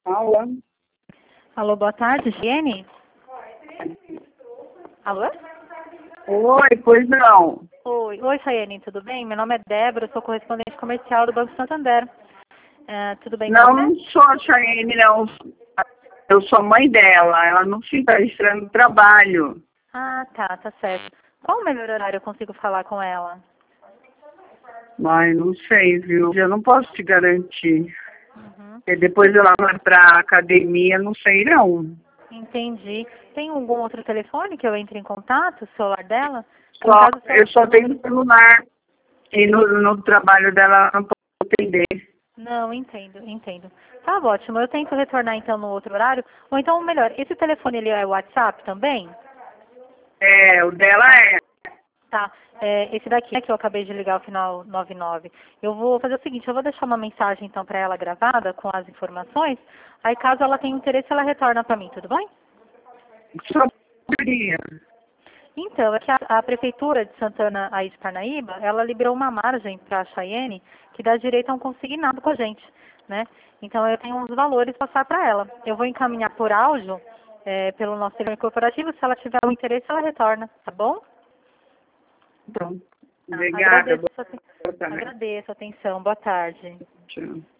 Alô? Alô, boa tarde, Giene? Alô? Oi, pois não. Oi, Chayane, tudo bem? Meu nome é Débora, eu sou correspondente comercial do Banco Santander. Tudo bem com Não, você? não sou a Chayenne, não. Eu sou mãe dela. Ela não fica estranho no trabalho. Ah, tá certo. Qual o melhor horário eu consigo falar com ela? Mas não sei, viu? Eu não posso te garantir. Uhum, Porque depois ela vai pra academia, não sei não. entendi. Tem algum outro telefone que eu entre em contato, o celular dela? No Só, caso, eu só o número... tenho celular. E no trabalho dela ela não posso atender. Não, entendo. Tá ótimo, eu tento retornar então no outro horário. Ou então, melhor, esse telefone ele é WhatsApp também? É, o dela Tá. é. Tá, esse daqui que eu acabei de ligar, o final 99. Eu vou fazer o seguinte, eu vou deixar uma mensagem então para ela gravada com as informações, aí caso ela tenha interesse, ela retorna para mim, tudo bem? Só poderia. Então, é que a Prefeitura de Santana, aí de Parnaíba, ela liberou uma margem para a Chayenne que dá direito a um consignado com a gente, né? Então, eu tenho uns valores para passar para ela. Eu vou encaminhar por áudio, pelo nosso telefone corporativo, se ela tiver um interesse, ela retorna, tá bom? Então, Tá, obrigada. Boa tarde. agradeço a atenção. Boa tarde. Tchau.